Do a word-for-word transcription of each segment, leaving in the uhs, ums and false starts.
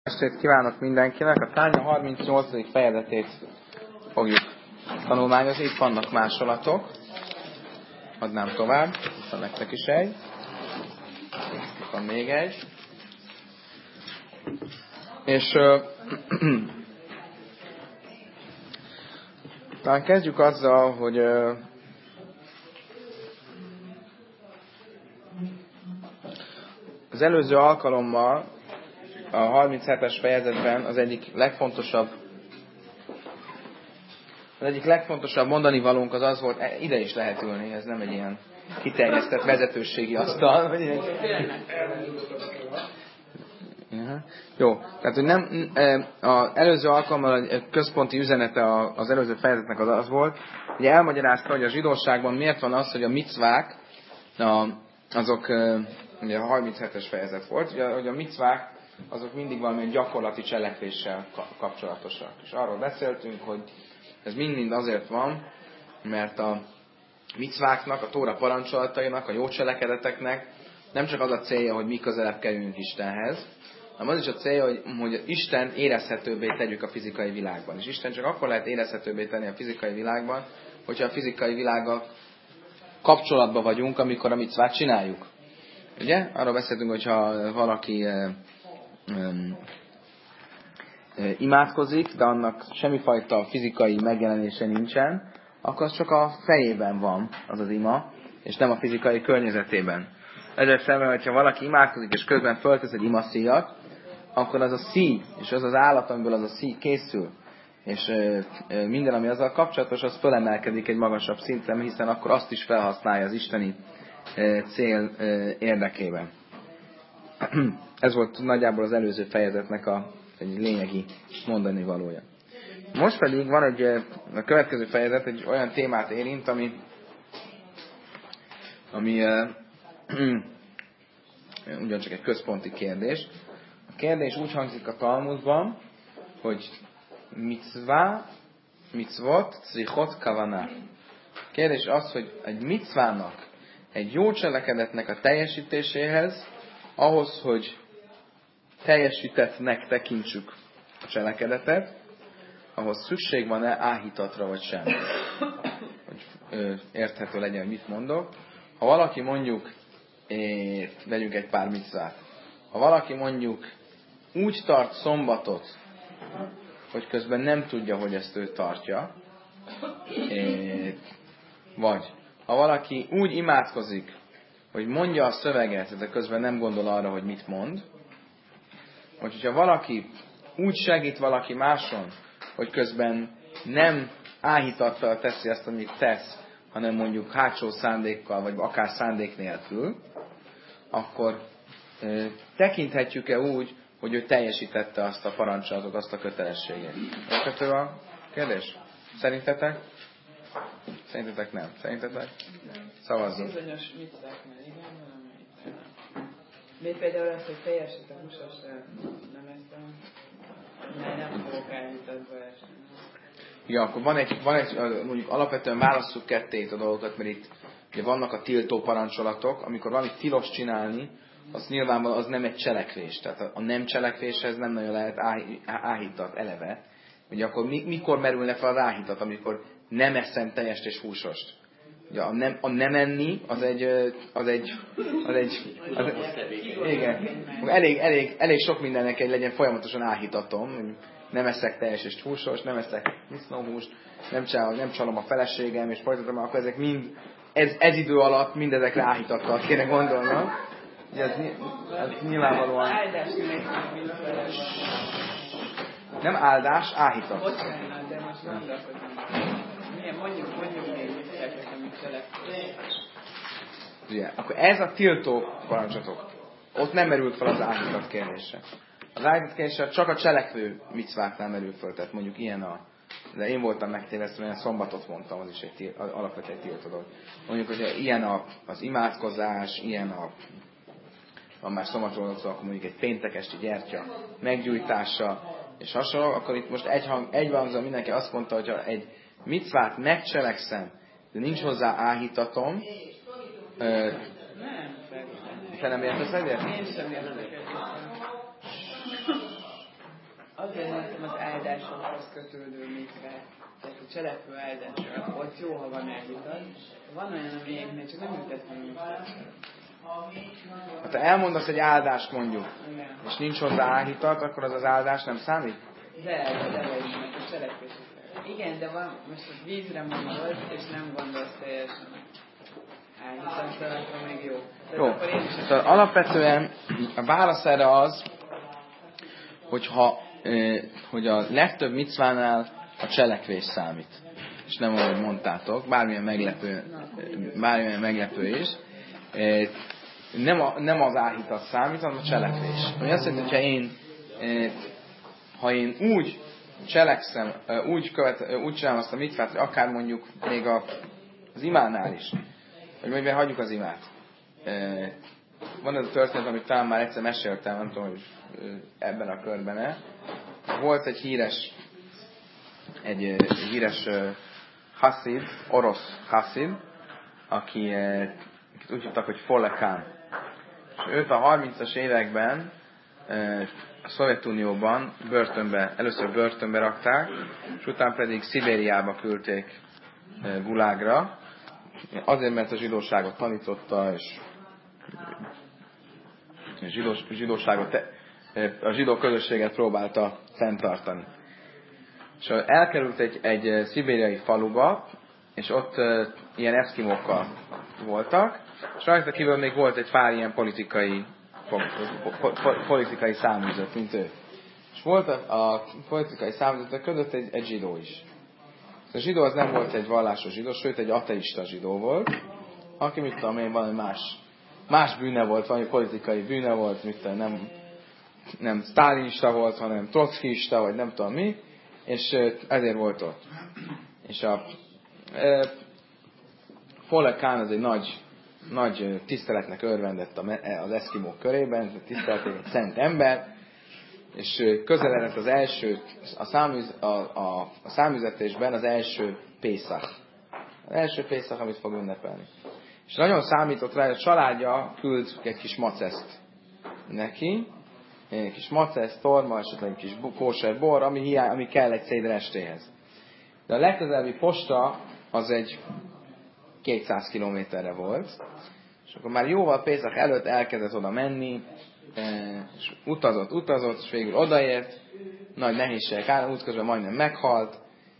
Estét kívánok mindenkinek! A Tánya harmincnyolcadik fejezetét fogjuk tanulmányozni. Itt vannak másolatok. Adnám tovább. Itt van nektek is egy. Itt van még egy. És uh, talán kezdjük azzal, hogy uh, az előző alkalommal a harminchetes fejezetben az egyik legfontosabb az egyik legfontosabb mondani valónk az az volt, ide is lehet ülni, ez nem egy ilyen kiterjesztett vezetőségi asztal. Vagy egy... Jó, tehát hogy nem, az előző alkalommal a központi üzenete az előző fejezetnek az az volt, hogy elmagyarázta, hogy a zsidóságban miért van az, hogy a micvák, azok, ugye a harminchetes fejezet volt, ugye, hogy a micvák azok mindig valamilyen gyakorlati cselekvéssel kapcsolatosak. És arról beszéltünk, hogy ez mind-mind azért van, mert a micváknak, a Tóra parancsolatainak, a jó cselekedeteknek nem csak az a célja, hogy mi közelebb kerüljünk Istenhez, hanem az is a célja, hogy, hogy Isten érezhetőbbé tegyük a fizikai világban. És Isten csak akkor lehet érezhetőbbé tenni a fizikai világban, hogyha a fizikai világgal kapcsolatban vagyunk, amikor a micvát csináljuk. Ugye? Arról beszéltünk, hogyha valaki Um, uh, imádkozik, de annak semmifajta fizikai megjelenése nincsen, akkor az csak a fejében van az az ima, és nem a fizikai környezetében. Ezért szemben, hogyha valaki imádkozik, és közben föltesz egy imaszíjat, akkor az a szíj, és az az állat, amiből az a szíj készül, és uh, uh, minden, ami azzal kapcsolatos, az fölemelkedik egy magasabb szintre, hiszen akkor azt is felhasználja az isteni uh, cél uh, érdekében. Ez volt nagyjából az előző fejezetnek a, egy lényegi mondani valója. Most pedig van egy, a következő fejezet egy olyan témát érint, ami, ami uh, ugyancsak egy központi kérdés. A kérdés úgy hangzik a Talmudban, hogy micvá, micvot, cvichot, kavana. A kérdés az, hogy egy micvának, egy jó cselekedetnek a teljesítéséhez, ahhoz, hogy teljesítettnek tekintsük a cselekedetet, ahhoz szükség van-e áhítatra vagy sem. Hogy ö, érthető legyen, hogy mit mondok. Ha valaki mondjuk, é, vegyünk egy pár micvát, ha valaki mondjuk úgy tart szombatot, hogy közben nem tudja, hogy ezt ő tartja, é, vagy ha valaki úgy imádkozik, hogy mondja a szöveget, de közben nem gondol arra, hogy mit mond. Vagy hogyha valaki úgy segít valaki máson, hogy közben nem áhítattal teszi azt, amit tesz, hanem mondjuk hátsó szándékkal, vagy akár szándék nélkül, akkor e, tekinthetjük-e úgy, hogy ő teljesítette azt a parancsolatot, azt a kötelességet. Érthető a kérdés? Szerintetek? Szerintetek nem. Szerintetek? Szavazzunk. Bizonyos micváknál igen, valamelyiknél nem. Még például az, hogy teljesít a húsos, nem ezt a... mert nem fogok elhitatva esni. Ja, akkor van egy, van egy, mondjuk alapvetően válasszuk ketté a dolgokat, mert itt ugye vannak a tiltó parancsolatok, amikor valamit tilos csinálni, az nyilvánvalóan az nem egy cselekvés. Tehát a, a nem cselekvéshez nem nagyon lehet áhítat eleve. Ugye akkor mi, mikor merülne fel az áhítat, amikor nem eszem teljest és húsost. Ugye a nem, a nem enni, az egy, az egy, az egy, az egy igen, elég, elég, elég sok mindennek egy legyen folyamatosan áhítatom, nem eszek teljes és húsos, nem eszek disznóhúst, nem csalom, nem csalom a feleségem, és folytatom, akkor ezek mind, ez, ez idő alatt mindezekre áhítattal kéne gondolnom. Ugye ez, ez nyilvánvalóan... Nem áldás, áhítat. Bocsánat, de most gondolkodom. Milyen, mondjuk, mondjuk még micvákat, amit cselekvés. Ugye, akkor ez a tiltó parancsolatok. Ott nem merült fel az áhítat kérdése. Az áhítat kérdése csak a cselekvő micváknál merül fel. Tehát mondjuk ilyen a... De én voltam megtévesztve, olyan szombatot mondtam, az is egy alapvetően egy tiltó dolog. Mondjuk, hogy ilyen a, az imádkozás, ilyen a... Van már szombatról, akkor mondjuk egy péntekesti gyertya meggyújtása, és hasonló, akkor itt most egy, hang, egy hangzal mindenki azt mondta, hogy ha egy micvát megcselekszem, de nincs hozzá áhítatom, ö, te nem értesz egyet? Én sem értek egyet. szerintem az áldásokhoz kötődő mitzvák, tehát a cselekvő áldások, ott jó, ha van áldítani. Van olyan, amelyeknél csak nem jut eszembe. Ha te elmondasz egy áldást mondjuk, Igen. és nincs hozzá áhítat, akkor az az áldás nem számít? De, de is, mert a cselekvések. Igen, de van, most a vízre mondod, és nem gondolsz teljesen áhítattal, akkor még jó. Jó. Tehát alapvetően a válasz erre az, hogyha, eh, hogy a legtöbb micvánál a cselekvés számít. És nem ahogy mondtátok, bármilyen meglepő, bármilyen meglepő is. Eh, nem, a, nem az áhítat számít, hanem a cselekvés. Ami azt jelenti, hogyha én, eh, ha én úgy cselekszem, eh, úgy, követ, úgy csinálom azt a mitvát, hogy akár mondjuk még a, az imánál is, hogy mondjuk hagyjuk az imát. Eh, van ez a történet, amit talán már egyszer meséltem, nem tudom, hogy ebben a körben-e. Volt egy híres, egy, egy híres uh, Hasid, orosz Hasid, aki uh, úgy hívtak, hogy Folle Khan. És őt a harmincas években uh, a Szovjetunióban börtönbe, először börtönbe rakták, és utána pedig Szibériába küldték uh, Gulágra, azért, mert a zsidóságot tanította, és a zsidós, zsidóságot, a zsidó közösséget próbálta fenntartani. És elkerült egy, egy szibériai faluba, és ott uh, ilyen eszkimókkal voltak, és rajta kívül még volt egy pár ilyen politikai, po, po, po, politikai száműzött, mint ő. És volt a, a politikai száműzöttek között egy, egy zsidó is. A zsidó az nem volt egy vallásos zsidó, sőt egy ateista zsidó volt, aki, mit tudom én, valami más, más bűne volt, valami politikai bűne volt, mit tudom, nem, nem sztálinista volt, hanem trockista, vagy nem tudom mi, és ezért volt ott. És a e, Folle Khan az egy nagy, nagy tiszteletnek örvendett az eszkimók körében, tisztelték egy szent ember, és közeledett az első, a, számüz, a, a, a számüzetésben az első Pészach. Az első Pészach, amit fog ünnepelni. És nagyon számított rá, hogy a családja küld egy kis maceszt neki, egy kis maceszt, torma, esetleg egy kis kóser bor, ami, hiány, ami kell egy széder estéhez. De a legközelebbi posta az egy kétszáz kilométerre volt, és akkor már jóval Pészach előtt elkezdett oda menni, és utazott, utazott, és végül odaért, nagy nehézségek áll, útközben majdnem meghalt,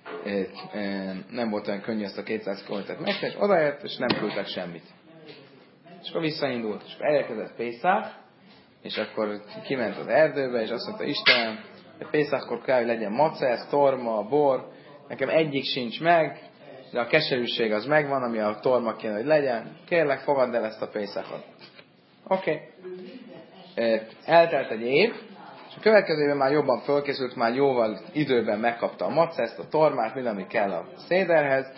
nem volt olyan könnyű ezt a kétszáz kilométert megtenni, és odaért, és nem küldtek semmit. És akkor visszaindult, és akkor elérkezett Pészach, és akkor kiment az erdőbe, és azt mondta, Istenem, hogy Pészachkor kell, hogy legyen macesz, torma, bor, nekem egyik sincs meg, de a keserűség az megvan, ami a torma kéne, hogy legyen, kérlek, fogadd el ezt a Pészachot. Oké. Okay. Eltelt egy év, és a következő évben már jobban fölkészült, már jóval időben megkapta a maceszt, a tormát, minden, ami kell a széderhez,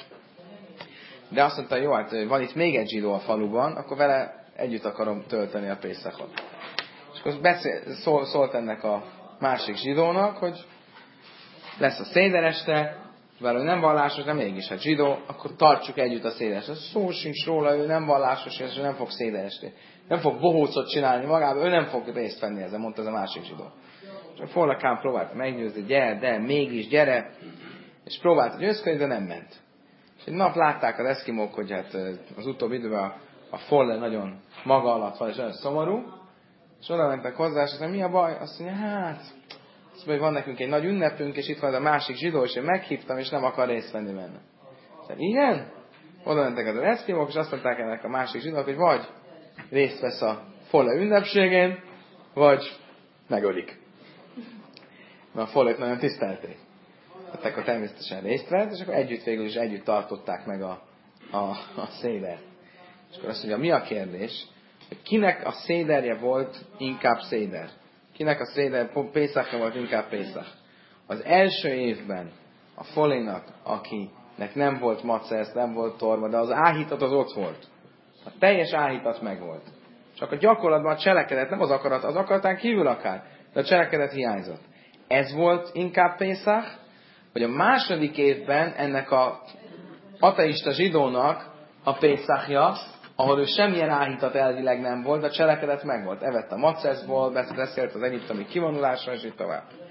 de azt mondta, jó, hát van itt még egy zsidó a faluban, akkor vele együtt akarom tölteni a Pészachot. És akkor beszél, szól, szólt ennek a másik zsidónak, hogy lesz a széder este, bár ő nem vallásos, de mégis hát zsidó, akkor tartsuk együtt a széderest. Szó sincs róla, ő nem vallásos, és nem fog széderesti. Nem fog bohócot csinálni magában, ő nem fog részt venni ezzel, mondta ez a másik zsidó. És a Folle Khan próbálta meggyőzni, gyere, de mégis gyere, és próbálta győzködni, de nem ment. És egy nap látták az eszkimók, hogy hát az utóbbi időben a, a Folle nagyon maga alatt van, és nagyon szomorú, és oda mentek hozzá, és azt mondja, mi a baj? Azt mondja, hát, azt mondja, hogy van nekünk egy nagy ünnepünk, és itt van a másik zsidó, és én meghívtam, és nem akar részt venni benne. Szóval, igen? Oda mentek az eszkimók, és azt mondták ennek a másik zsidók, hogy vagy részt vesz a Folle ünnepségén, vagy megölik. Mert a Follét nagyon tisztelték. Tehát akkor természetesen részt vett, és akkor együtt végül is együtt tartották meg a, a, a szédert. És akkor azt mondja, mi a kérdés? Hogy kinek a széderje volt inkább széder? Kinek a széder Pészachja volt inkább Pészach? Az első évben a Follénak, akinek nem volt macesz, nem volt torma, de az áhítat az ott volt. A teljes áhítat megvolt. Csak a gyakorlatban a cselekedet, nem az akarat, az akaratán kívül akár, de a cselekedet hiányzott. Ez volt inkább Pészach, hogy a második évben ennek a ateista zsidónak a Pészachja, ahol ő semmilyen áhítat elvileg nem volt, de a cselekedet megvolt. Evett a maceszból, beszélt az egyiptomi kivonulásra, és így tovább.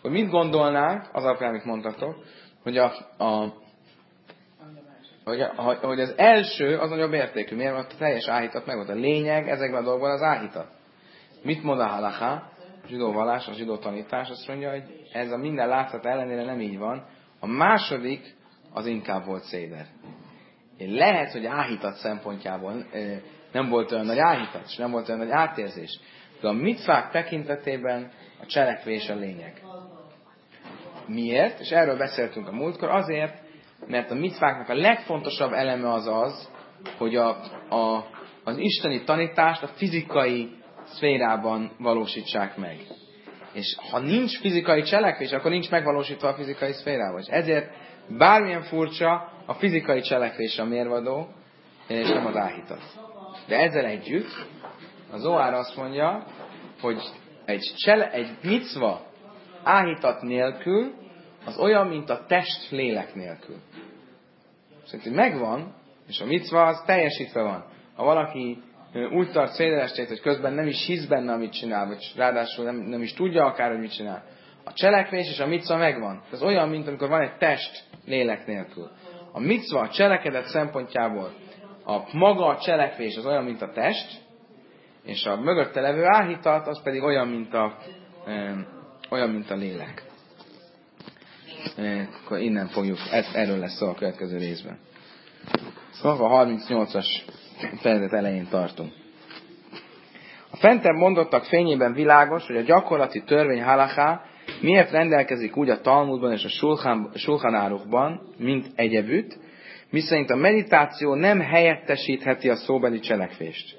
Hogy mit gondolnánk, az alapján, amit mondtatok, hogy, a, a, hogy, a, hogy az első az nagyobb értékű. Miért? Mert a teljes áhítat meg volt. A lényeg ezekben a dolgokban az áhítat. Mit mond a halaká? A zsidó vallás, a zsidó tanítás azt mondja, hogy ez a minden látszat ellenére nem így van. A második az inkább volt széder. Lehet, hogy áhítat szempontjából nem volt olyan nagy áhítat, és nem volt olyan nagy átérzés. De a micvák tekintetében a cselekvés a lényeg. Miért? És erről beszéltünk a múltkor. Azért, mert a micváknak a legfontosabb eleme az az, hogy a, a, az isteni tanítást a fizikai szférában valósítsák meg. És ha nincs fizikai cselekvés, akkor nincs megvalósítva a fizikai szférában. És ezért bármilyen furcsa, a fizikai cselekvés a mérvadó, és nem az áhítat. De ezzel együtt a Zohár azt mondja, hogy egy, csele, egy micva áhítat nélkül az olyan, mint a test lélek nélkül. Szerintem megvan, és a micva az teljesítve van. Ha valaki úgy tart szédelestét, hogy közben nem is hisz benne, amit csinál, vagy ráadásul nem, nem is tudja akár, hogy mit csinál. A cselekvés és a micva megvan. Ez olyan, mint amikor van egy test lélek nélkül. A micva a cselekedet szempontjából a maga a cselekvés az olyan, mint a test, és a mögötte levő áhítat az pedig olyan, mint a, e, olyan, mint a lélek. E, akkor innen fogjuk, ez, erről lesz szó a következő részben. Szóval a harmincnyolcas fejezet elején tartunk. A fentebb mondottak fényében világos, hogy a gyakorlati törvény halaká miért rendelkezik úgy a Talmudban és a Sulchan Aruchban, mint egyebütt, miszerint a meditáció nem helyettesítheti a szóbeli cselekvést.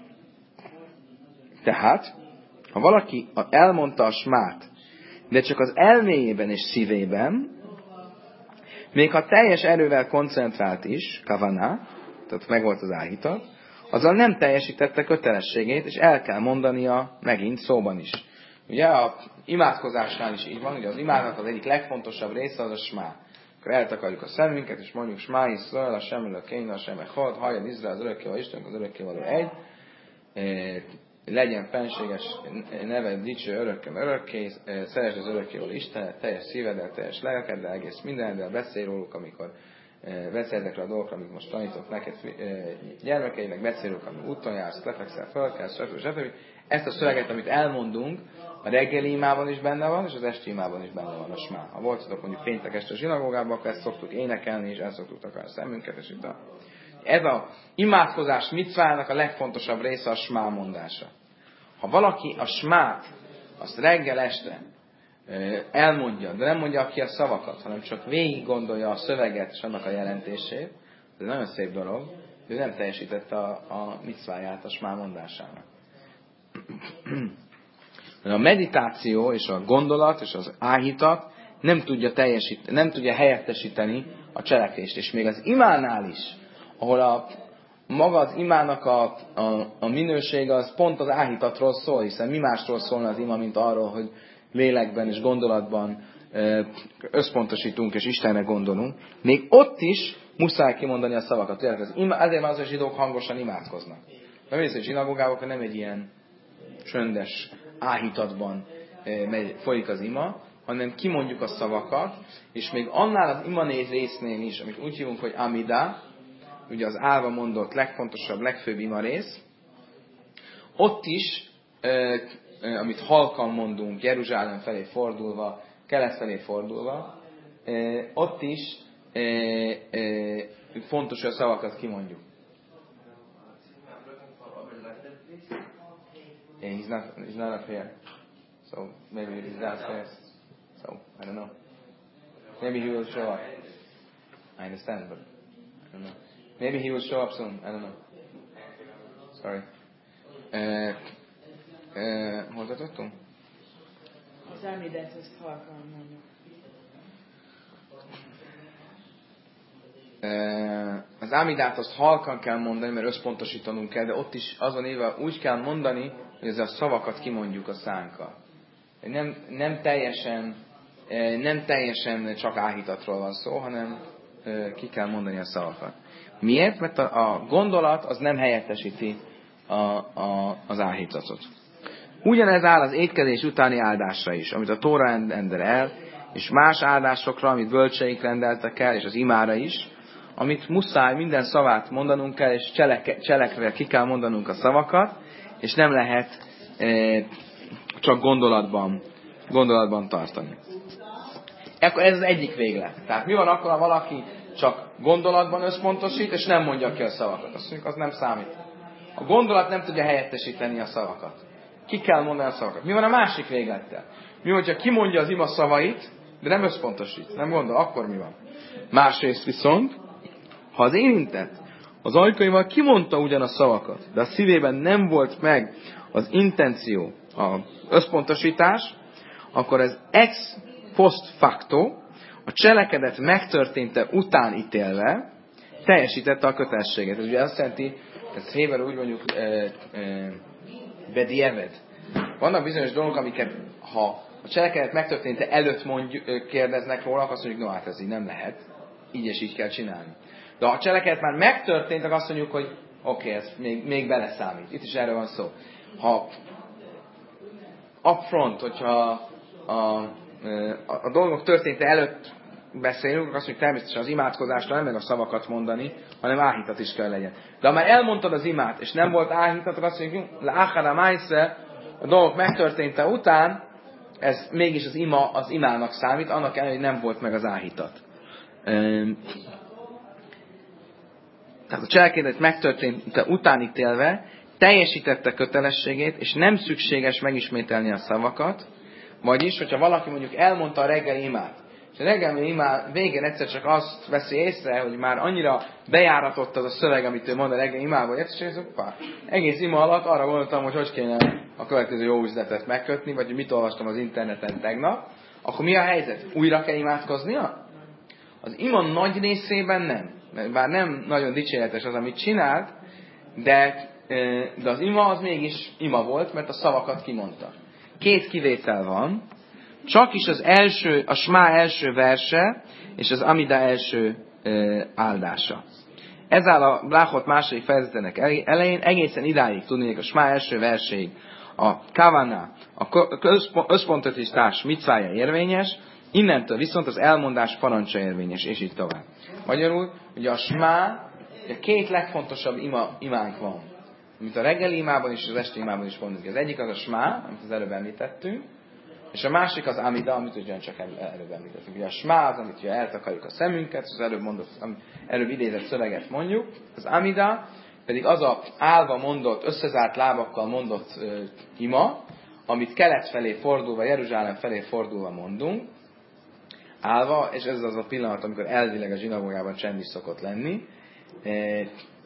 Tehát, ha valaki elmondta a smát, de csak az elméjében és szívében, még ha teljes erővel koncentrált is, kavaná, tehát megvolt az áhítat, azzal nem teljesítette kötelességét, és el kell mondania megint szóban is. Ugye a imádkozásnál is így van, ugye az imádnak az egyik legfontosabb része az a smá. Akkor eltakarjuk a szemünket, és mondjuk smá Iszrael, a sem Elokeinu, a sem Echad, halljon Izrael, az örökkévaló Istenünk, az örökkévaló egy, legyen fenséges neved dicső örökkem örökké, szeresd az örökkévaló Istenet, teljes szíveddel, teljes lelkeddel, egész mindeneddel, beszélj róluk, amikor beszélj ezekre a dolgokra, amit most tanítok neked gyermekeidnek, beszélj róluk, amikor úton jársz, lefekszel, fölkelsz, stb. stb. Ezt a szöveget, amit elmondunk, a reggeli imában is benne van, és az esti imában is benne van a smá. Ha voltatok mondjuk péntek este a zsinagógában, akkor ezt szoktuk énekelni, és el szoktuk takarni a szemünket, és itt a... Ez a imádkozás micvának a legfontosabb része a smá mondása. Ha valaki a smát, azt reggel este elmondja, de nem mondja ki a szavakat, hanem csak végig gondolja a szöveget és annak a jelentését, ez egy nagyon szép dolog, ő nem teljesítette a, a micváját a smá mondásának. A meditáció és a gondolat és az áhítat nem tudja, teljesít, nem tudja helyettesíteni a cselekvést. És még az imánál is, ahol a, maga az imának a, a, a minősége az pont az áhítatról szól, hiszen mi másról szólna az ima, mint arról, hogy lélekben és gondolatban összpontosítunk és Istenre gondolunk. Még ott is muszáj kimondani a szavakat. Ezért már az, hogy zsidók hangosan imádkoznak. Nem ész, hogy zsinagógában nem egy ilyen csöndes áhítatban megy, folyik az ima, hanem kimondjuk a szavakat, és még annál az imanéz résznél is, amit úgy hívunk, hogy Amida, ugye az állva mondott legfontosabb, legfőbb ima rész, ott is, amit halkan mondunk, Jeruzsálem felé fordulva, kelet felé fordulva, ott is fontos, hogy a szavakat kimondjuk. He's not, he's not up here. So maybe he's downstairs. So, I don't know. Maybe he will show up. I understand, but I don't know. Maybe he will show up soon. I don't know. Sorry. Uh, uh, hol tartottunk? Az Amidát azt halkan mondjuk. Az Amidát azt halkan kell mondani, mert összpontosítanunk kell, de ott is azon éve úgy kell mondani, hogy ezzel a szavakat kimondjuk a szánkkal. Nem, nem, teljesen, nem teljesen csak áhítatról van szó, hanem ki kell mondani a szavakat. Miért? Mert a, a gondolat az nem helyettesíti a, a, az áhítatot. Ugyanez áll az étkezés utáni áldásra is, amit a Tóra rendel el, és más áldásokra, amit bölcseik rendeltek el, és az imára is, amit muszáj minden szavát mondanunk kell, és cselek, cselekre ki kell mondanunk a szavakat, és nem lehet e, csak gondolatban, gondolatban tartani. Ekkor ez az egyik véglet. Tehát mi van akkor, ha valaki csak gondolatban összpontosít, és nem mondja ki a szavakat? Azt mondjuk, az nem számít. A gondolat nem tudja helyettesíteni a szavakat. Ki kell mondani a szavakat. Mi van a másik véglettel? Mi, hogyha kimondja az ima szavait, de nem összpontosít, nem gondol, akkor mi van? Másrészt viszont, ha az érintett az ajkaival kimondta ugyan a szavakat, de a szívében nem volt meg az intenció, az összpontosítás, akkor ez ex post facto, a cselekedet megtörténte után ítélve, teljesítette a kötelességet. Ez ugye azt jelenti, ez héberül úgy mondjuk e, e, bedieved. Vannak bizonyos dolgok, amiket ha a cselekedet megtörténte előtt mondjuk, kérdeznek róla, azt mondjuk, no hát ez így nem lehet. Így és így kell csinálni. De ha a cselekedet már megtörtént, akkor azt mondjuk, hogy oké, okay, ez még, még beleszámít. Itt is erről van szó. Ha upfront, hogyha a, a, a dolgok történte előtt beszélünk, akkor azt mondjuk természetesen az imádkozásra nem meg a szavakat mondani, hanem áhítat is kell legyen. De ha már elmondtad az imát, és nem volt áhítat, akkor azt mondjuk, le'achara ma'aseh, a dolgok megtörténte után, ez mégis az ima, az imának számít, annak ellenére, hogy nem volt meg az áhítat. Tehát a cselekedet megtörténte után ítélve, teljesítette kötelességét, és nem szükséges megismételni a szavakat, vagyis, hogyha valaki mondjuk elmondta a reggeli imát, és a reggeli imá végén egyszer csak azt veszi észre, hogy már annyira bejáratott az a szöveg, amit ő mond a reggeli imából, hogy egyszer csak egész ima alatt arra gondoltam, hogy hogy kéne a következő jó üzletet megkötni, vagy hogy mit olvastam az interneten tegnap, akkor mi a helyzet? Újra kell imádkoznia? Az ima nagy részében nem. Bár nem nagyon dicséretes az, amit csinált, de, de az ima az mégis ima volt, mert a szavakat kimondta. Két kivétel van, csak is az első, a Smá első verse, és az Amida első áldása. Ez áll a Bráchot második fejezetének elején, egészen idáig tudnék a Smá első verséig a Kavana, a összpontosítás micvája érvényes, innentől viszont az elmondás parancsa érvényes, és így tovább. Magyarul, ugye a Smá, a két legfontosabb ima, imánk van, mint a reggeli imában és az esti imában is mondjuk. Az egyik az a Smá, amit az előbb említettünk, és a másik az Amida, amit ugyancsak előbb említettünk. Ugye a Smá az, amit ugye eltakarjuk a szemünket, az előbb, mondott, előbb idézett szöveget mondjuk, az Amida pedig az a állva mondott, összezárt lábakkal mondott uh, ima, amit kelet felé fordulva, Jeruzsálem felé fordulva mondunk, állva, és ez az a pillanat, amikor elvileg a zsinagógában csend is szokott lenni, e, e,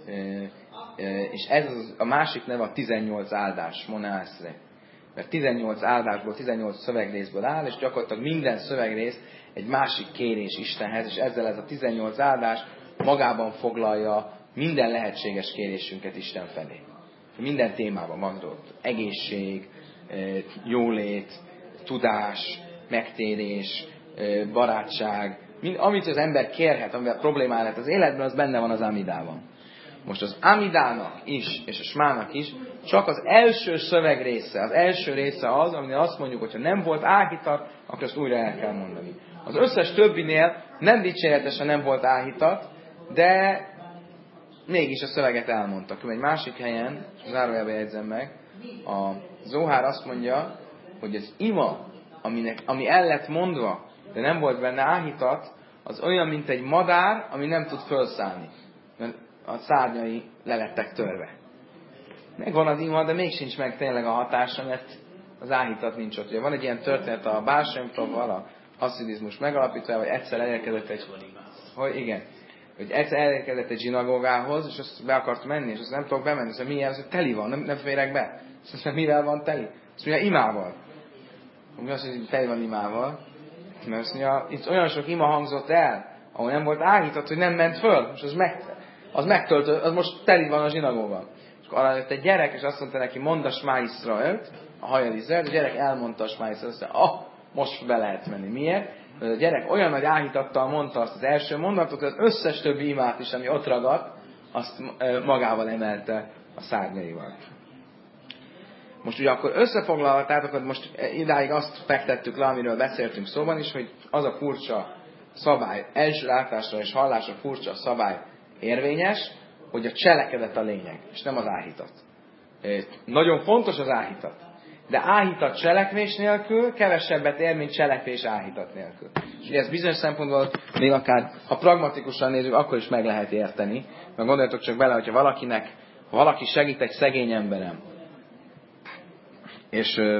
e, és ez az, a másik neve a tizennyolc áldás, monászre. Mert tizennyolc áldásból, tizennyolc szövegrészből áll, és gyakorlatilag minden szövegrész egy másik kérés Istenhez, és ezzel ez a tizennyolc áldás magában foglalja minden lehetséges kérésünket Isten felé. Minden témában van ott. Egészség, jólét, tudás, megtérés, barátság, mind, amit az ember kérhet, amivel problémá lehet az életben, az benne van az Amidában. Most az Amidának is, és a Smának is, csak az első szöveg része, az első része az, aminél azt mondjuk, hogyha nem volt áhítat, akkor azt újra el kell mondani. Az összes többinél nem dicséretesen nem volt áhítat, de mégis a szöveget elmondtak. Egy másik helyen, zárójelbe jegyzem meg, a Zohár azt mondja, hogy az ima, aminek, ami el lett mondva, de nem volt benne áhítat, az olyan, mint egy madár, ami nem tud felszállni. Mert a szárnyai le lettek törve. Megvan az ima, de még sincs meg tényleg a hatása, mert az áhítat nincs ott. Ugye van egy ilyen történet a Baal Shem Tovval, a haszidizmus megalapítója, hogy egyszer elérkezett egy... Hogy igen. Hogy egyszer elérkezett egy zsinagógához, és azt be akart menni, és azt nem tudok bemenni. Azt mondja, milyen, hogy teli van, nem, nem férek be. Azt mondja, mivel van teli? Azt mondja, imával. Mi azt mondja, hogy teli van imával? Mert azt mondja, itt olyan sok ima hangzott el, ahol nem volt áhított, hogy nem ment föl. És az, meg, az megtöltő, az most teli van a zsinagóban. És akkor arra jött egy gyerek, és azt mondta neki, mondd a Smá Iszraelt, a hajad Izraelt, a gyerek elmondta a Smá Iszraelt, azt mondja, ah, most be lehet menni. Miért? Mert a gyerek olyan nagy áhítattal mondta azt az első mondatot, hogy az összes többi imát is, ami ott ragadt, azt magával emelte a szárnyaival. Most ugye akkor összefoglalhatátok, most idáig azt fektettük le, amiről beszéltünk szóban is, hogy az a furcsa szabály, első látásra és hallásra furcsa szabály érvényes, hogy a cselekedet a lényeg, és nem az áhítat. Nagyon fontos az áhítat. De áhítat cselekvés nélkül kevesebbet ér, mint cselekvés áhítat nélkül. És ugye ez bizonyos szempontból még akár, ha pragmatikusan nézzük, akkor is meg lehet érteni. Mert gondoljatok csak bele, hogyha valakinek, ha valaki segít egy szegény emberem, és ö,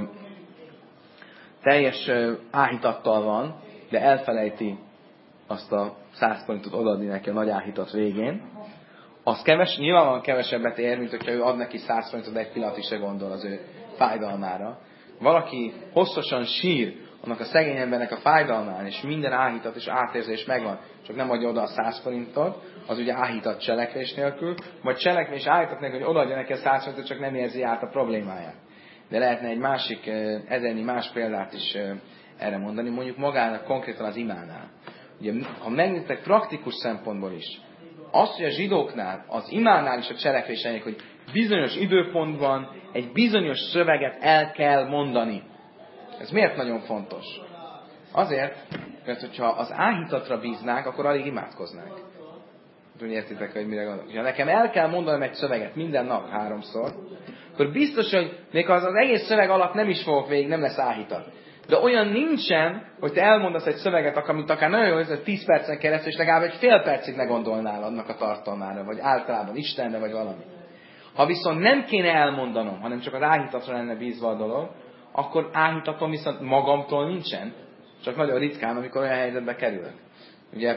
teljes ö, áhítattal van, de elfelejti azt a száz forintot odaadni neki a nagy áhítat végén, az keves, nyilvánvalóan kevesebbet ér, mint hogyha ő ad neki száz forintot, de egy pillanatig se gondol az ő fájdalmára. Valaki hosszasan sír annak a szegény embernek a fájdalmán, és minden áhítat és átérzés megvan, csak nem adja oda a száz forintot, az ugye áhítat cselekvés nélkül, vagy cselekvés áhítat nélkül, hogy odaadja neki a száz forintot, csak nem érzi át a problémáját. De lehetne egy másik, ezernyi más példát is erre mondani, mondjuk magának konkrétan az imánál. Ugye, ha megnéztek praktikus szempontból is, az, hogy a zsidóknál, az imánál is a cselekvés eljön, hogy bizonyos időpontban egy bizonyos szöveget el kell mondani. Ez miért nagyon fontos? Azért, mert hogyha az áhítatra bíznánk, akkor alig imádkoznánk. Úgy értitek, hogy mire gondolok. Ha nekem el kell mondanom egy szöveget minden nap háromszor, akkor biztos, hogy még az, az egész szöveg alatt nem is fogok végig, nem lesz áhítat. De olyan nincsen, hogy te elmondasz egy szöveget, amit akár nagyon jó, hogy tíz percen keresztül, és legalább egy fél percig ne gondolnál annak a tartalmára, vagy általában Istenre, vagy valami. Ha viszont nem kéne elmondanom, hanem csak az áhítatra lenne bízva a dolog, akkor áhítatom viszont magamtól nincsen, csak nagyon ritkán, amikor olyan helyzetbe kerülök. Ugye,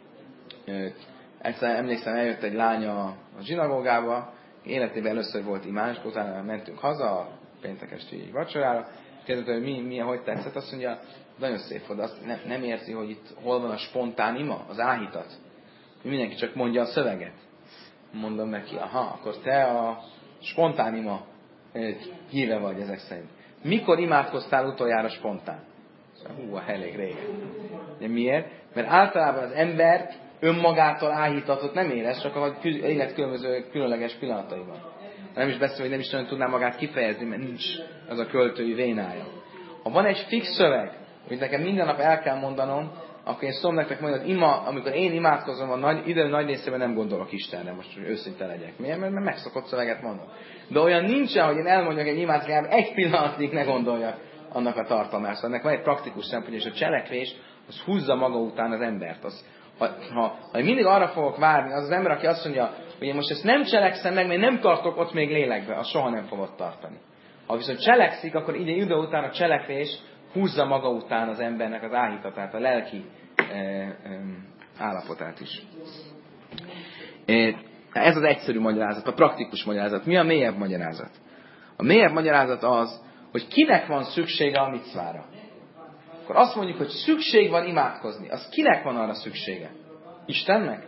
egyszer emlékszem, eljött egy lánya a zsinagógába, életében először volt imán, és utána mentünk haza a péntek esti vacsorára, kérdezte, hogy mi, milyen, hogy tetszett, azt mondja, nagyon szép volt, azt ne, nem érzi, hogy itt hol van a spontán ima, az áhítat. Mindenki csak mondja a szöveget. Mondom neki, aha, akkor te a spontán ima híve vagy ezek szerint. Mikor imádkoztál utoljára spontán? Hú, elég régen. De miért? Mert általában az ember önmagától áhítatot nem érez, csak a élet különböző különleges pillanataiban. Nem is beszél, hogy nem is nagyon tudná magát kifejezni, mert nincs az a költői vénája. Ha van egy fix szöveg, amit nekem minden nap el kell mondanom, akkor én szólom nektek majd, hogy ima, amikor én imádkozom, a nagy, idő nagy részében nem gondolok Istenre, most hogy őszinte legyek. Miért? Mert megszokott szöveget mondom. De olyan nincsen, hogy én elmondjak egy imát, legalább egy pillanatig ne gondoljak annak a tartalmára. Szóval ennek van egy praktikus szempont, és a cselekvés az húzza maga után az embert. Az, ha, ha, ha én mindig arra fogok várni, az az ember, aki azt mondja, hogy én most ezt nem cselekszem meg, mert nem tartok ott még lélekbe, az soha nem fogod tartani. Ha viszont cselekszik, akkor ide idő után a cselekvés húzza maga után az embernek az áhítatát, a lelki e, e, állapotát is. E, ez az egyszerű magyarázat, a praktikus magyarázat. Mi a mélyebb magyarázat? A mélyebb magyarázat az, hogy kinek van szüksége a micvára. Akkor azt mondjuk, hogy szükség van imádkozni. Az kinek van arra szüksége? Istennek?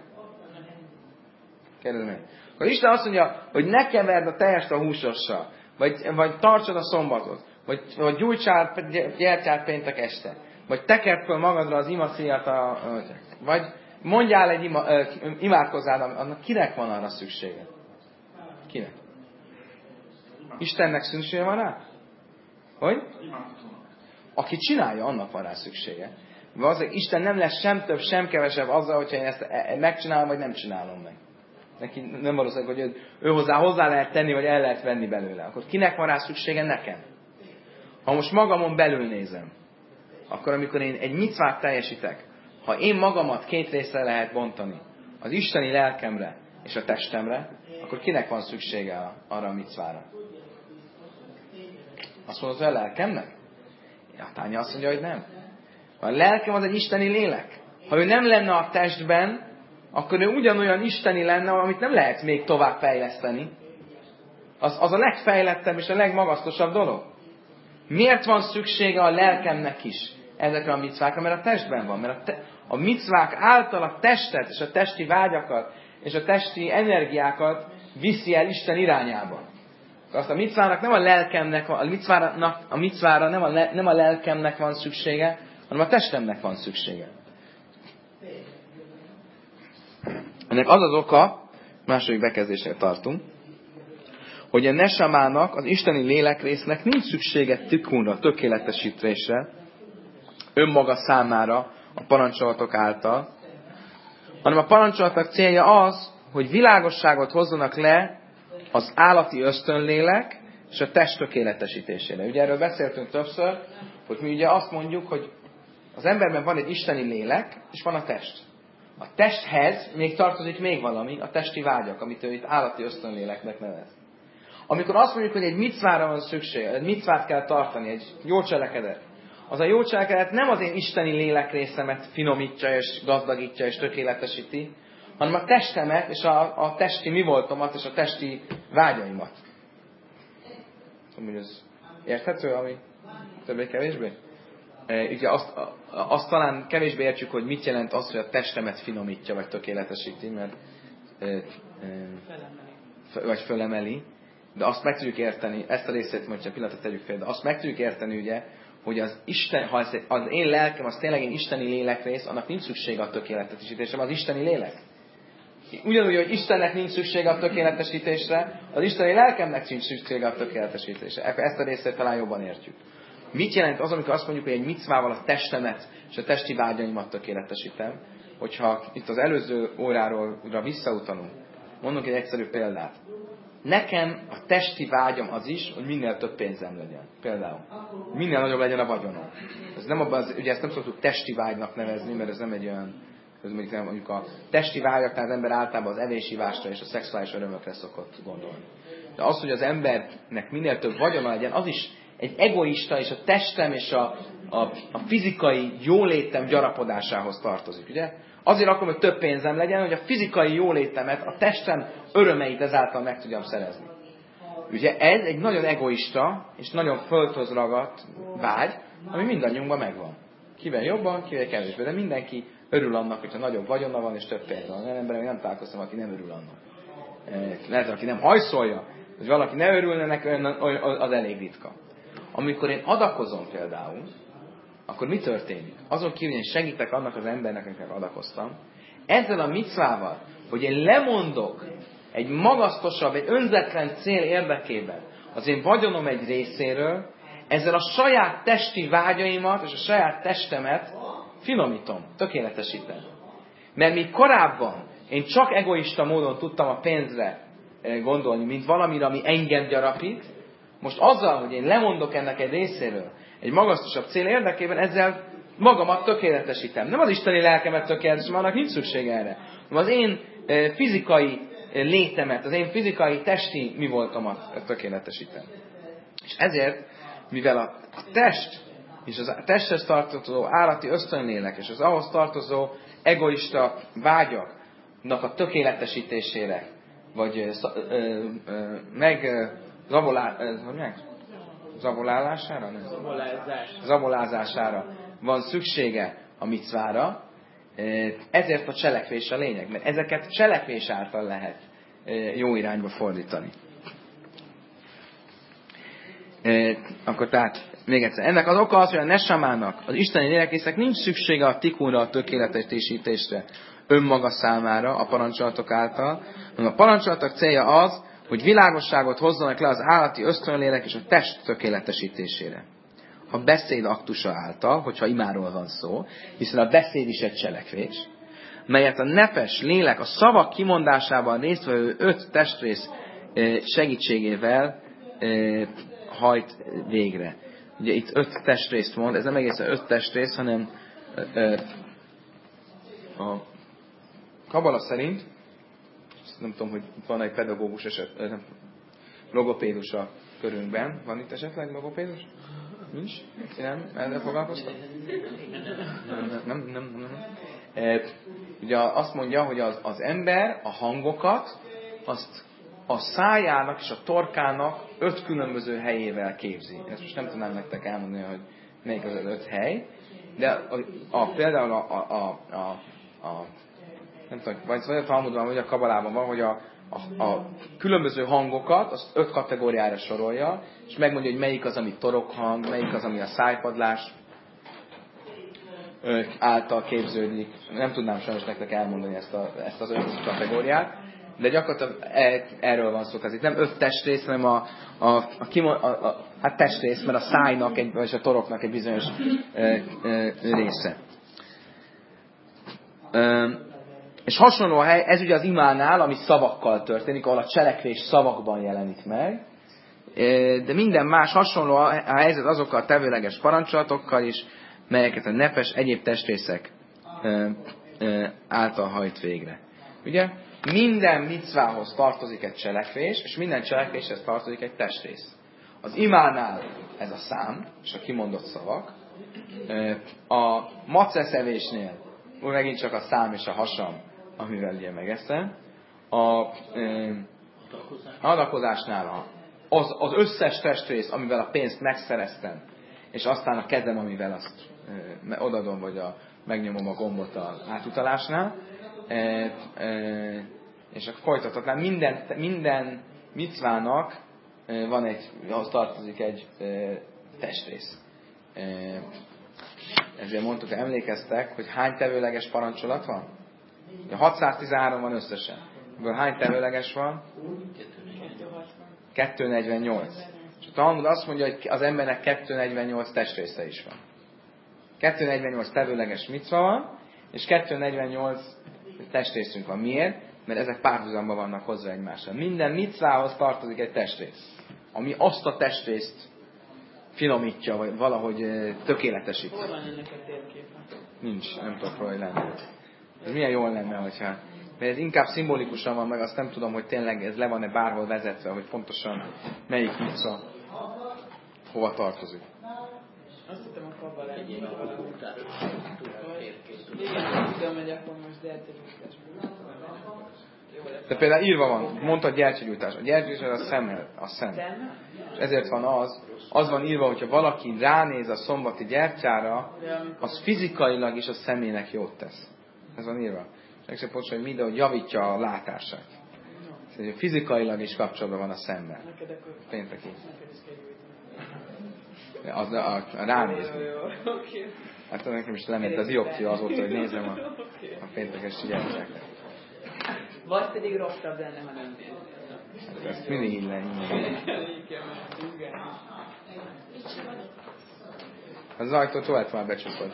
Kérdezem én. Akkor Isten azt mondja, hogy ne keverd a tejest a húsossal, vagy, vagy tartsad a szombatot, vagy, vagy gyújtsál gyertyát péntek este, vagy tekerd föl magadra az imaszíjat, a, vagy mondjál egy ima, imádkozzál, annak kinek van arra szüksége? Kinek? Istennek szüksége van rá? Hogy? Aki csinálja, annak van rá szüksége. Valószínűleg Isten nem lesz sem több, sem kevesebb azzal, hogyha én ezt megcsinálom, vagy nem csinálom meg. Neki nem valószínűleg, hogy ő, ő hozzá hozzá lehet tenni, vagy el lehet venni belőle. Akkor kinek van rá szüksége? Nekem. Ha most magamon belül nézem, akkor amikor én egy micvát teljesítek, ha én magamat két részre lehet bontani, az isteni lelkemre és a testemre, akkor kinek van szüksége arra a micvára? Azt mondod, hogy a lelkemnek? Ja, Tánya azt mondja, hogy nem. A lelkem az egy isteni lélek. Ha ő nem lenne a testben, akkor ő ugyanolyan isteni lenne, amit nem lehet még tovább fejleszteni. Az, az a legfejlettebb és a legmagasztosabb dolog. Miért van szüksége a lelkemnek is ezekre a micvákra? Mert a testben van. Mert a, te, a micvák által a testet és a testi vágyakat és a testi energiákat viszi el Isten irányába. Azt a micvának nem a lelkemnek van, a micvára, a micvára nem, a le, nem a lelkemnek van szüksége, hanem a testemnek van szüksége. Ennek az az oka, második bekezdésnél tartunk, hogy a nesamának, az isteni lélekrésznek nincs szüksége tikkunra, tökéletesítésre, önmaga számára a parancsolatok által, hanem a parancsolatok célja az, hogy világosságot hozzanak le az állati ösztönlélek és a test tökéletesítésére. Ugye erről beszéltünk többször, hogy mi ugye azt mondjuk, hogy az emberben van egy isteni lélek, és van a test. A testhez még tartozik még valami, a testi vágyak, amit ő itt állati ösztönléleknek nevez. Amikor azt mondjuk, hogy egy micvára van szükség, egy micvát kell tartani, egy jó cselekedet, az a jó cselekedet nem az én isteni lélekrészemet finomítja és gazdagítja és tökéletesíti, hanem a testemet és a, a testi mi voltomat és a testi vágyaimat. Amúgy ez érthető, ami többé-kevésbé? E, ugye azt, azt talán kevésbé értjük, hogy mit jelent az, hogy a testemet finomítja vagy tökéletesíti, mert e, e, vagy fölemeli. De azt meg tudjuk érteni, ezt a részét majd csak pillanatot tegyük fel, de azt meg tudjuk érteni ugye, hogy az Isten, ha ez, az én lelkem, az tényleg én isteni lélekrész, annak nincs szüksége a tökéletesítésre, az isteni lélek. Ugyanúgy, hogy Istennek nincs szüksége a tökéletesítésre, az isteni lelkemnek nincs szüksége a tökéletesítésre. Ezt a részét talán jobban értjük. Mit jelent az, amikor azt mondjuk, hogy egy micvával a testemet és a testi vágyaimat tökéletesítem? Hogyha itt az előző óráról visszautalunk, mondunk egy egyszerű példát. Nekem a testi vágyam az is, hogy minél több pénzem legyen. Például. Minél nagyobb legyen a vagyonom. Ez nem abban az, ugye ezt nem szoktuk testi vágynak nevezni, mert ez nem egy olyan, ez mondjuk, mondjuk a testi vágyaknál az ember általában az evésivásra és a szexuális örömökre szokott gondolni. De az, hogy az embernek minél több vagyona legyen, az is egy egoista és a testem és a, a, a fizikai jólétem gyarapodásához tartozik, ugye? Azért akarom, hogy több pénzem legyen, hogy a fizikai jólétemet, a testem örömeit ezáltal meg tudjam szerezni. Ugye ez egy nagyon egoista és nagyon földhöz ragadt vágy, ami mindannyiunkban megvan. Kivel jobban, kivel kevésbé, de mindenki örül annak, hogyha nagyobb vagyona van és több pénz van. Olyan emberem nem találkoztam, aki nem örül annak. Lehet, aki nem hajszolja, hogy valaki ne örülne neki, az elég ritka. Amikor én adakozom például, akkor mi történik? Azon kívül, hogy én segítek annak az embernek, akinek adakoztam, ezzel a micvával, hogy én lemondok egy magasztosabb, egy önzetlen cél érdekében az én vagyonom egy részéről, ezzel a saját testi vágyaimat és a saját testemet finomítom, tökéletesítem. Mert míg korábban én csak egoista módon tudtam a pénzre gondolni, mint valamire, ami engem gyarapít, most azzal, hogy én lemondok ennek egy részéről, egy magasztosabb cél érdekében, ezzel magamat tökéletesítem. Nem az isteni lelkemet tökéletesítem, annak nincs szükség erre. Hanem az én fizikai létemet, az én fizikai testi mi voltamat tökéletesítem. És ezért, mivel a test és az a testhez tartozó állati ösztönlélek és az ahhoz tartozó egoista vágyaknak a tökéletesítésére, vagy ö, ö, ö, meg ö, zavolá, ö, hogy meg? Zavolálására? Nem? Zabolázás. Zavolázására van szüksége a micvára, ezért a cselekvés a lényeg, mert ezeket cselekvés által lehet jó irányba fordítani. Akkor tehát, még egyszer, ennek az oka az, hogy a nesamának, az isteni lélekrésznek nincs szüksége a tikunra, a tökéletesítésre önmaga számára, a parancsolatok által, hanem a parancsolatok célja az, hogy világosságot hozzanak le az állati ösztönlélek és a test tökéletesítésére. A beszéd aktusa által, hogyha imáról van szó, hiszen a beszéd is egy cselekvés, melyet a nefes lélek a szavak kimondásában résztvevő öt testrész segítségével hajt végre. Ugye itt öt testrészt mond, ez nem egészen öt testrész, hanem a kabala szerint, nem tudom, hogy van egy pedagógus eset, nem, logopédus a körünkben. Van itt esetleg logopédus? Nincs? Nem? Ezzel foglalkoztak? Nem, nem, nem. nem, nem. E, ugye azt mondja, hogy az, az ember a hangokat, azt a szájának és a torkának öt különböző helyével képzi. Ezt most nem tudnám nektek elmondani, hogy melyik az az öt hely, de a, a, például a, a, a, a, a nem tudom, vagy a Talmudban, vagy a Kabalában van, hogy a, a, a különböző hangokat, azt öt kategóriára sorolja, és megmondja, hogy melyik az, ami torokhang, melyik az, ami a szájpadlás által képződik. Nem tudnám sajnos nektek elmondani ezt, a, ezt az öt kategóriát. de gyakorlatilag erről van szó. Tehát itt nem öt testrész, hanem a, a, a, a, a, a hát testrész, mert a szájnak, egy, vagy a toroknak egy bizonyos ö, ö, része. Ö, és hasonló a hely, ez ugye az imánál, ami szavakkal történik, ahol a cselekvés szavakban jelenik meg, de minden más hasonló a helyzet azokkal a tevőleges parancsolatokkal is, melyeket a nepes egyéb testrészek által hajt végre. Ugye? Minden micvához tartozik egy cselekvés, és minden cselekvéshez tartozik egy testrész. Az imánál ez a szám, és a kimondott szavak. A maceszevésnél megint csak a szám és a hasam, amivel ugye megeszem. A adakozásnál az, az összes testrész, amivel a pénzt megszereztem, és aztán a kezem, amivel azt e, odadom, vagy a, megnyomom a gombot az átutalásnál. E, e, és akkor folytathatnám. Minden, minden micvának e, van egy, ahhoz tartozik egy e, testrész. E, ezért mondtuk, hogy emlékeztek, hogy hány tevőleges parancsolat van? hatszáztizenhárom van összesen. Ebből hány tevőleges van? kétszáznegyvennyolc. És a Talmud azt mondja, hogy az embernek kétszáznegyvennyolc testrésze is van. kétszáznegyvennyolc tevőleges micva van, és kétszáznegyvennyolc testrészünk van. Miért? Mert ezek párhuzamban vannak hozzá egymással. Minden micvához tartozik egy testrész, ami azt a testrészt finomítja, vagy valahogy tökéletesít. Hol van ennek a térképe? Nincs, nem tudok róla, hogy lenne. Ez milyen jól lenne, hogyha... Mert ez inkább szimbolikusan van, meg azt nem tudom, hogy tényleg ez le van-e bárhol vezetve, hogy pontosan melyik micva hova tartozik. Azt hittem a kabban egyébként valami. Igen, tudom, hogy akkor most gyertyagyújtásban. De például írva van, mondtad gyertyagyújtás. A gyertyagyújtás a szemmel, a szem. És ezért van az, az van írva, hogyha valaki ránéz a szombati gyertyára, az fizikailag is a szemének jót tesz. Ez van írva. És egyszer pontosan, hogy minden, hogy javítja a látását. Szóval fizikailag is kapcsolatban van a szemmel. Pénteki. Az a, a, a ránézni. Hát nekem is lement az dioptria azóta, hogy nézem a, a péntekes gyertyákat. Vagy pedig rosszabb lenne, ha nem nézni. Ezt mindig így lenne. Az ajtót hol lett már becsukod?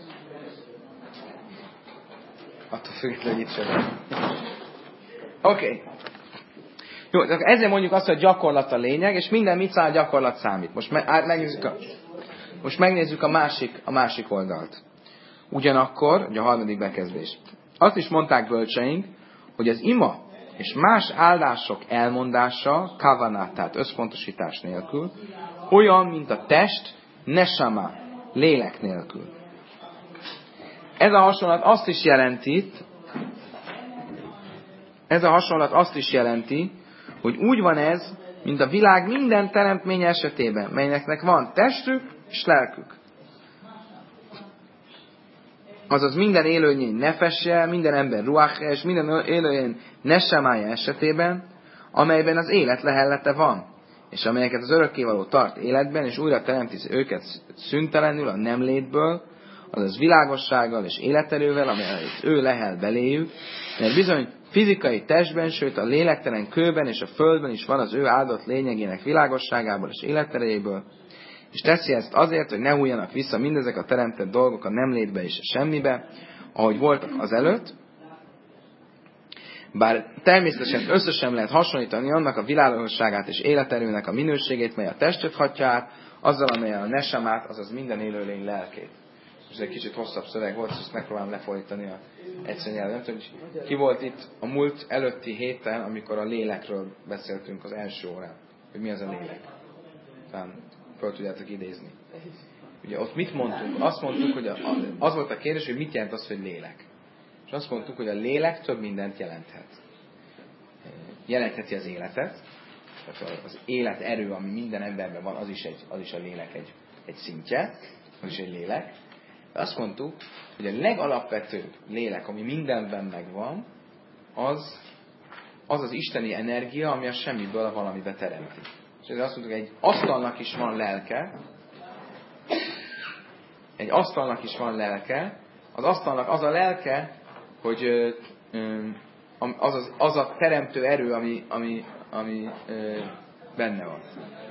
Attól függetlenül, hogy itt sem. Oké. Okay. Jó, ezzel mondjuk azt, hogy gyakorlat a lényeg, és minden micvá gyakorlat számít. Most me- megnézzük a, most megnézzük a másik, a másik oldalt. Ugyanakkor, ugye a harmadik bekezdés. Azt is mondták bölcseink, hogy az ima és más áldások elmondása, kavanát, tehát összpontosítás nélkül, olyan, mint a test, nesama, lélek nélkül. Ez a hasonlat azt is jelenti, ez a hasonlat azt is jelenti, hogy úgy van ez, mint a világ minden teremtménye esetében, melynek van testük és lelkük. Azaz minden élőlény nefesje, minden ember ruachja, és minden élőlény nesamája esetében, amelyben az élet lehellete van, és amelyeket az örökkévaló tart életben, és újra teremti őket szüntelenül a nem létből, azaz világossággal és életerővel, amelyet ő lehel beléjük, mert bizony fizikai testben, sőt a lélektelen kőben és a földben is van az ő áldott lényegének világosságából és életerejéből, és teszi ezt azért, hogy ne hújjanak vissza mindezek a teremtett dolgok a nem létbe és a semmibe, ahogy voltak az előtt, bár természetesen összesen lehet hasonlítani annak a világosságát és életerőnek a minőségét, mely a testet hatja át, azzal, amely a nesamát, azaz minden élőlény lelkét. Ez egy kicsit hosszabb szöveg volt, ezt megpróbálom lefordítani a egyszerű nyelven. Nem tudom, hogy ki volt itt a múlt előtti héten, amikor a lélekről beszéltünk az első órán, hogy mi az a lélek. Talán fel tudjátok idézni. Ugye ott mit mondtunk? Azt mondtuk, hogy a, az volt a kérdés, hogy mit jelent az, hogy lélek. És azt mondtuk, hogy a lélek több mindent jelenthet. Jelentheti az életet, tehát az életerő, ami minden emberben van, az is, egy, az is a lélek egy, egy szintje, az is egy lélek. De azt mondtuk, hogy a legalapvetőbb lélek, ami mindenben megvan, az az, az isteni energia, ami a semmiből a valamibe teremti. És ezért azt mondtuk, hogy egy asztalnak is van lelke, egy asztalnak is van lelke, az asztalnak az a lelke, hogy ö, ö, az, az, az a teremtő erő, ami, ami, ami ö, benne van.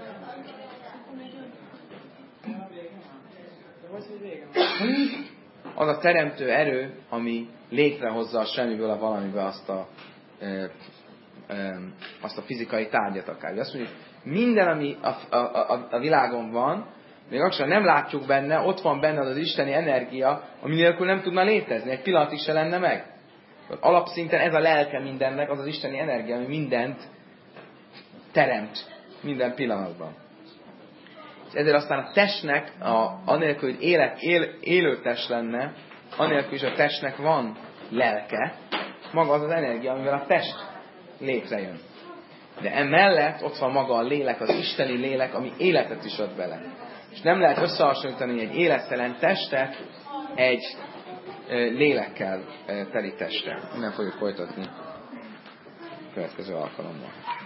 Az a teremtő erő, ami létrehozza a semmiből a valamibe azt a, ö, ö, azt a fizikai tárgyat akár. Azt mondjuk, minden, ami a, a, a, a világon van, még akkor nem látjuk benne, ott van benne az, az isteni energia, ami nélkül nem tudna létezni, egy pillanatig se lenne meg. Alapszinten ez a lelke mindennek, az az isteni energia, ami mindent teremt minden pillanatban. És ezért aztán a testnek, a, anélkül, hogy élet, él, élő test lenne, anélkül is a testnek van lelke, maga az az energia, amivel a test létrejön. De emellett ott van maga a lélek, az isteni lélek, ami életet is ad bele. És nem lehet összehasonlítani egy élettelen testet egy lélekkel teli testre. Innen fogjuk folytatni a következő alkalommal.